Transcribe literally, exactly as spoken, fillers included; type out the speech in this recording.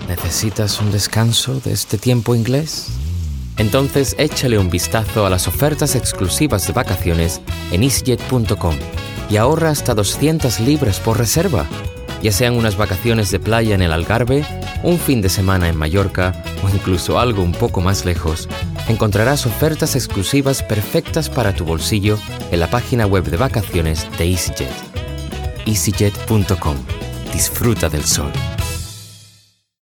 ¿Necesitas un descanso de este tiempo inglés? Entonces échale un vistazo a las ofertas exclusivas de vacaciones en easyjet punto com y ahorra hasta doscientas libras por reserva. Ya sean unas vacaciones de playa en el Algarve, un fin de semana en Mallorca o incluso algo un poco más lejos, encontrarás ofertas exclusivas perfectas para tu bolsillo en la página web de vacaciones de EasyJet. easyjet punto com. Disfruta del sol.